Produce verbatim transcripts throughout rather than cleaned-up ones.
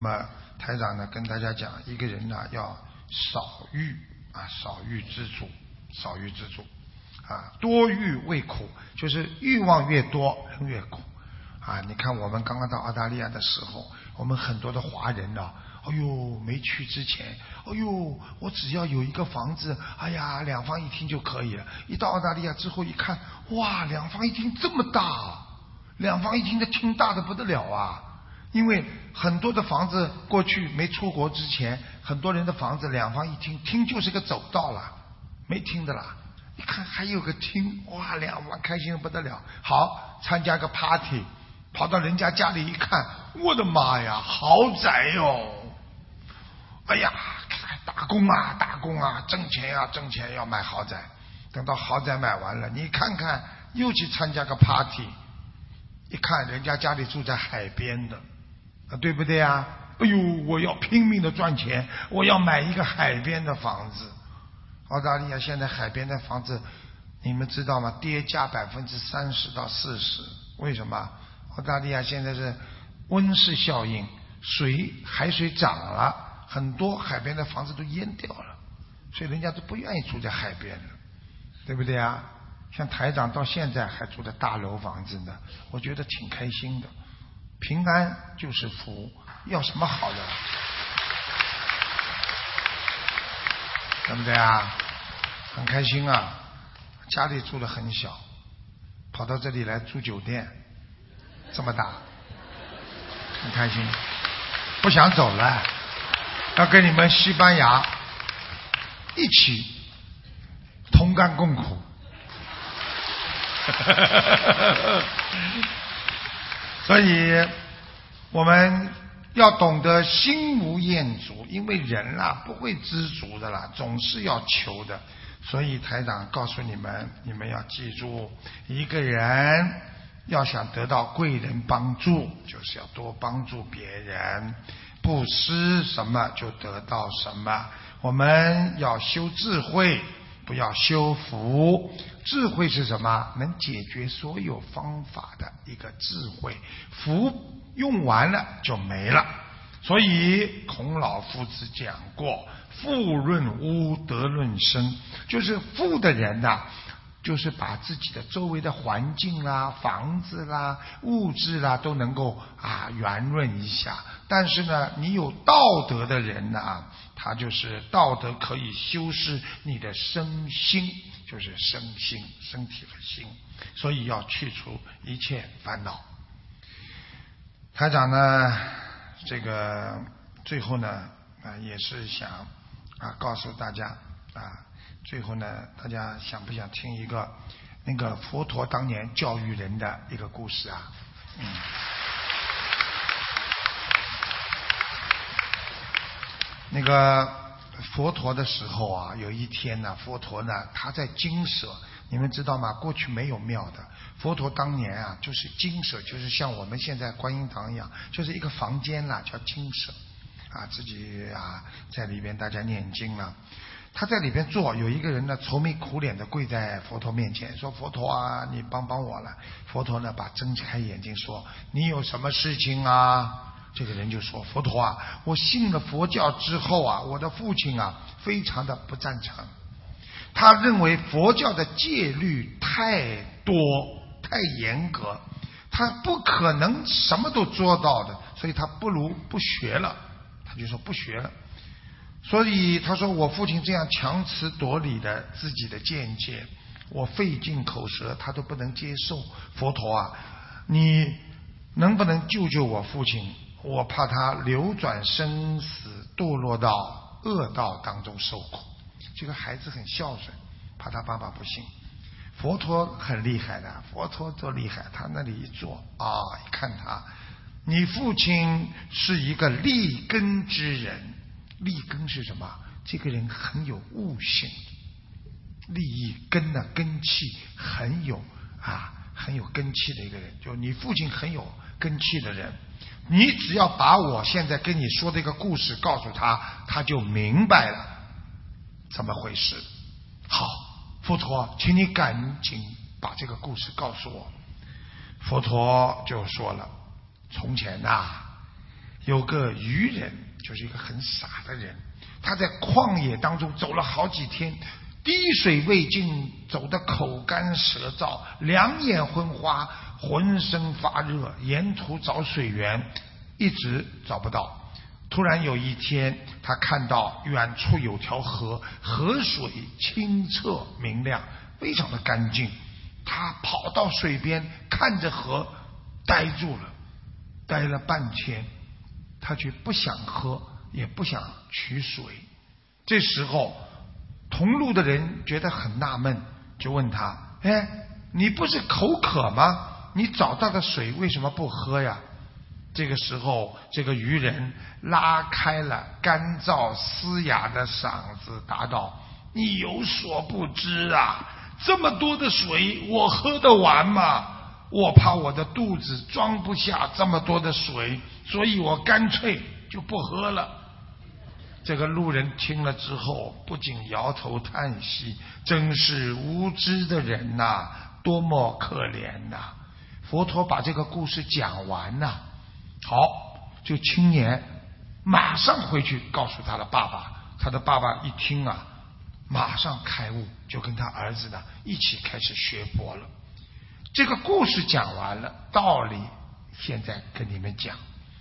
那么台长呢跟大家讲，一个人呢要少欲啊，少欲知足，少欲知足啊，多欲为苦，就是欲望越多人越苦啊。你看我们刚刚到澳大利亚的时候，我们很多的华人呢、啊，哎呦没去之前，哎呦我只要有一个房子，哎呀两房一厅就可以了。一到澳大利亚之后一看，哇两房一厅这么大，两房一厅的厅大的不得了啊。因为很多的房子过去没出国之前，很多人的房子两房一厅，厅就是个走道了，没厅的啦。一看还有个厅，哇，两房开心的不得了。好，参加个 party， 跑到人家家里一看，我的妈呀，豪宅哟！哎呀，打工啊，打工啊，挣钱呀、啊，挣钱要买豪宅。等到豪宅买完了，你看看又去参加个 party， 一看人家家里住在海边的。啊，对不对啊？哎呦，我要拼命的赚钱，我要买一个海边的房子。澳大利亚现在海边的房子，你们知道吗？跌价百分之三十到四十。为什么？澳大利亚现在是温室效应，水海水涨了，很多海边的房子都淹掉了，所以人家都不愿意住在海边了，对不对啊？像台长到现在还住在大楼房子呢，我觉得挺开心的。平安就是福，要什么好的？对不对啊？很开心啊！家里住得很小，跑到这里来住酒店，这么大，很开心，不想走了，要跟你们西班牙一起同甘共苦。所以我们要懂得心无厌足，因为人啊不会知足的啦，总是要求的。所以台长告诉你们，你们要记住，一个人要想得到贵人帮助，就是要多帮助别人，布施什么就得到什么。我们要修智慧，不要修福。智慧是什么？能解决所有方法的一个智慧。福用完了就没了。所以孔老夫子讲过，富润屋，德润身，就是富的人呐、啊，就是把自己的周围的环境啦、房子啦、物质啦都能够啊圆润一下。但是呢，你有道德的人呢、啊，他就是道德可以修饰你的身心，就是身心，身体和心，所以要去除一切烦恼。台长呢，这个最后呢啊也是想啊告诉大家啊，最后呢大家想不想听一个那个佛陀当年教育人的一个故事啊？嗯，那个佛陀的时候啊，有一天呢，佛陀呢他在精舍，你们知道吗？过去没有庙的，佛陀当年啊就是精舍，就是像我们现在观音堂一样，就是一个房间啦，叫精舍啊，自己啊在里边大家念经了。他在里边坐，有一个人呢愁眉苦脸的跪在佛陀面前，说佛陀啊，你帮帮我了。佛陀呢把睁开眼睛说，你有什么事情啊？这个人就说，佛陀啊，我信了佛教之后啊，我的父亲啊非常的不赞成，他认为佛教的戒律太多太严格，他不可能什么都做到的，所以他不如不学了。他就说不学了。所以他说，我父亲这样强词夺理的自己的见解，我费尽口舌他都不能接受。佛陀啊，你能不能救救我父亲？我怕他流转生死，堕落到恶道当中受苦。这个孩子很孝顺，怕他爸爸不信。佛陀很厉害的，佛陀多厉害，他那里一坐啊，一看他，你父亲是一个立根之人。立根是什么？这个人很有悟性，立意根呢，根气很有啊，很有根气的一个人。就你父亲很有根气的人，你只要把我现在跟你说的一个故事告诉他，他就明白了怎么回事。好，佛陀，请你赶紧把这个故事告诉我。佛陀就说了，从前呐、啊有个愚人，就是一个很傻的人，他在旷野当中走了好几天，滴水未进，走得口干舌燥，两眼昏花，浑身发热，沿途找水源一直找不到。突然有一天，他看到远处有条河，河水清澈明亮，非常的干净。他跑到水边，看着河，呆住了，呆了半天，他却不想喝，也不想取水。这时候同路的人觉得很纳闷，就问他：哎，你不是口渴吗？你找到的水为什么不喝呀？这个时候，这个渔人拉开了干燥嘶哑的嗓子，答道：你有所不知啊，这么多的水我喝得完吗？我怕我的肚子装不下这么多的水，所以我干脆就不喝了。这个路人听了之后，不禁摇头叹息，真是无知的人呐、啊，多么可怜呐、啊！佛陀把这个故事讲完呐、啊，好，就青年马上回去告诉他的爸爸。他的爸爸一听啊，马上开悟，就跟他儿子呢一起开始学佛了。这个故事讲完了，道理现在跟你们讲，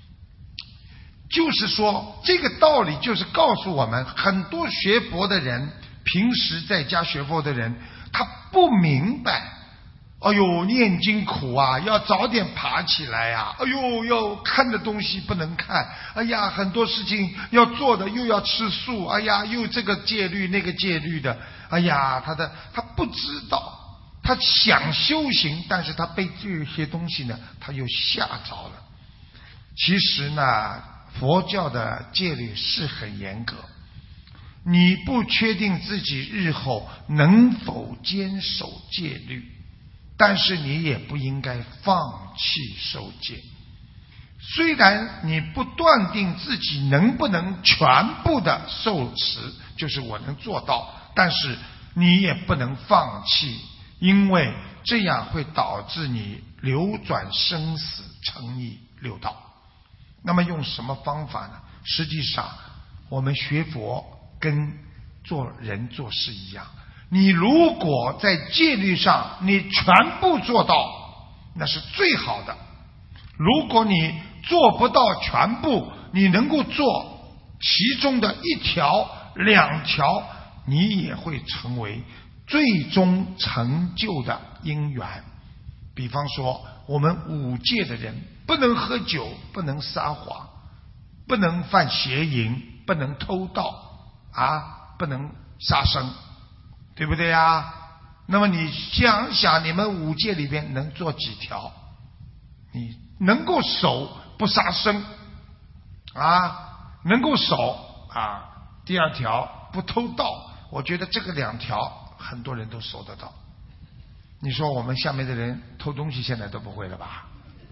就是说这个道理就是告诉我们，很多学佛的人，平时在家学佛的人，他不明白，哎呦，念经苦啊，要早点爬起来呀、啊！哎呦，要看的东西不能看，哎呀，很多事情要做的又要吃素，哎呀，又这个戒律那个戒律的，哎呀，他的他不知道，他想修行，但是他被这些东西呢，他又吓着了。其实呢，佛教的戒律是很严格，你不确定自己日后能否坚守戒律，但是你也不应该放弃受戒。虽然你不断定自己能不能全部的受持，就是我能做到，但是你也不能放弃，因为这样会导致你流转生死，成逆六道。那么用什么方法呢？实际上我们学佛跟做人做事一样，你如果在戒律上你全部做到，那是最好的。如果你做不到全部，你能够做其中的一条两条，你也会成为最终成就的因缘。比方说我们五戒的人，不能喝酒，不能撒谎，不能犯邪淫，不能偷盗啊，不能杀生，对不对呀？那么你想想，你们五戒里边能做几条？你能够守不杀生啊，能够守啊，第二条不偷盗，我觉得这个两条很多人都守得到。你说我们下面的人偷东西现在都不会了吧？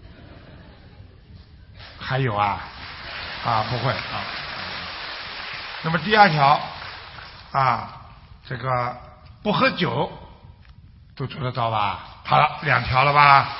还有啊啊不会啊。那么第二条啊，这个不喝酒都做得到吧？好了，两条了吧？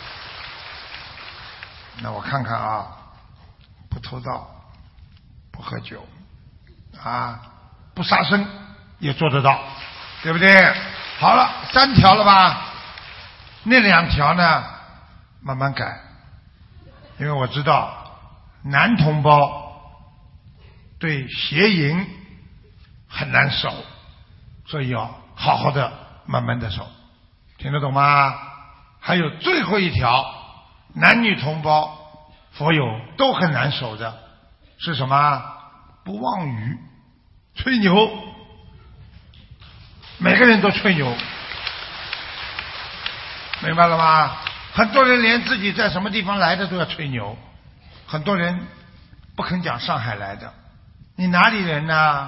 那我看看啊，不偷盗，不喝酒啊，不杀生也做得到，对不对？好了，三条了吧？那两条呢，慢慢改，因为我知道男同胞对邪淫很难守，所以要好好的慢慢的守，听得懂吗？还有最后一条，男女同胞佛友都很难守的，是什么？不妄语，吹牛，每个人都吹牛，明白了吗？很多人连自己在什么地方来的都要吹牛，很多人不肯讲上海来的，你哪里人呢？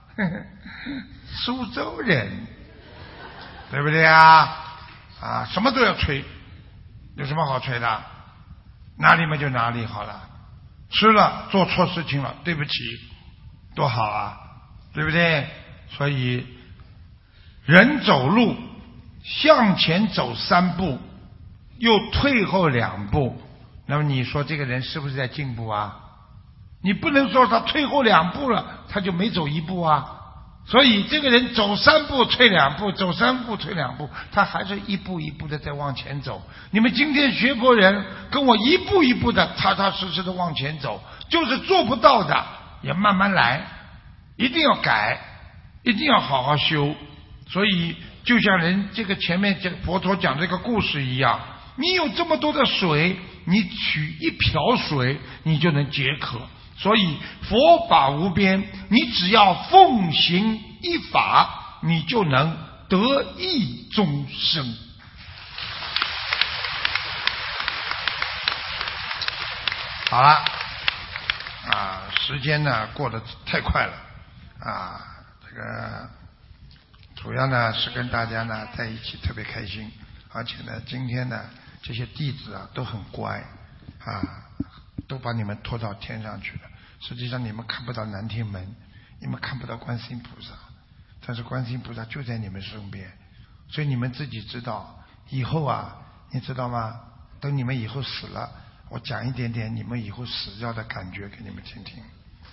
苏州人，对不对啊？啊，什么都要吹，有什么好吹的？哪里嘛就哪里好了，吃了做错事情了，对不起，多好啊，对不对？所以人走路向前走三步，又退后两步，那么你说这个人是不是在进步啊？ 你不能说他退后两步了，他就没走一步啊。所以这个人走三步退两步，走三步退两步，他还是一步一步的在往前走。你们今天学佛人跟我一步一步的踏踏实实的往前走，就是做不到的也慢慢来，一定要改，一定要好好修。所以就像人这个前面这个佛陀讲这个故事一样，你有这么多的水，你取一瓢水你就能解渴。所以佛法无边，你只要奉行一法，你就能得益众生。好了啊，时间呢过得太快了啊，这个主要呢是跟大家呢在一起特别开心，而且呢今天呢这些弟子啊都很乖啊，都把你们拖到天上去了。实际上你们看不到南天门，你们看不到观世音菩萨，但是观世音菩萨就在你们身边，所以你们自己知道。以后啊，你知道吗？等你们以后死了，我讲一点点你们以后死掉的感觉给你们听听。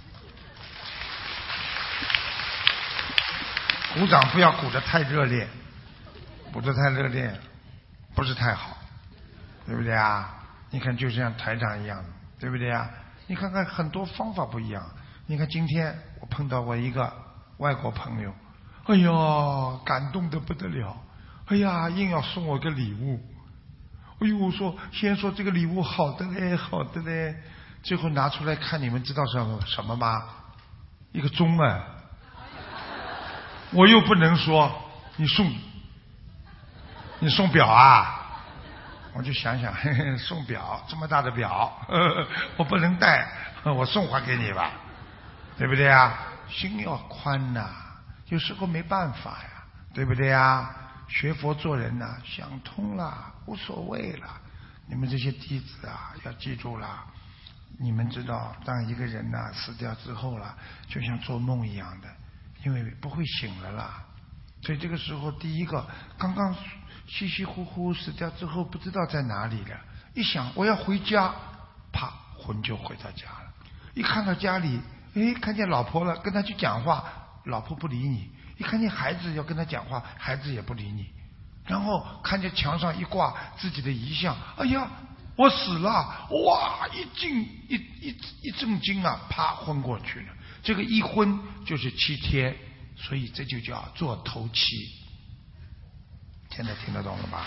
鼓掌不要鼓得太热烈，鼓得太热烈不是太好，对不对啊？你看就像台长一样，对不对啊？你看看很多方法不一样。你看今天我碰到我一个外国朋友，哎呀感动得不得了，哎呀硬要送我个礼物，哎呦我说先说这个礼物好的嘞好的嘞，最后拿出来看，你们知道是什么吗？一个钟啊。我又不能说你送你送表啊，我就想想，嘿嘿，送表这么大的表，呵呵，我不能带，我送还给你吧，对不对啊？心要宽呐、啊，有时候没办法呀，对不对啊？学佛做人呐、啊，想通了，无所谓了。你们这些弟子啊，要记住了，你们知道，当一个人呐、啊、死掉之后了，就像做梦一样的，因为不会醒了啦。所以这个时候，第一个刚刚稀稀糊糊死掉之后，不知道在哪里了。一想我要回家，啪，魂就回到家了。一看到家里，哎，看见老婆了，跟他去讲话，老婆不理你；一看见孩子要跟他讲话，孩子也不理你。然后看见墙上一挂自己的遗像，哎呀，我死了！哇，一惊一一一震惊啊，啪，昏过去了。这个一昏就是七天。所以这就叫做头七，现在听得懂了吧？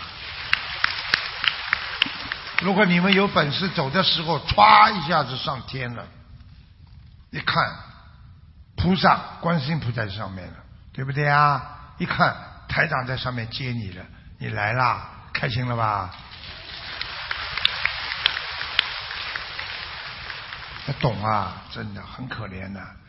如果你们有本事走的时候歘一下子上天了，一看菩萨观世音菩萨在上面了，对不对啊？一看台长在上面接你了，你来啦，开心了吧？懂啊，真的很可怜的、啊。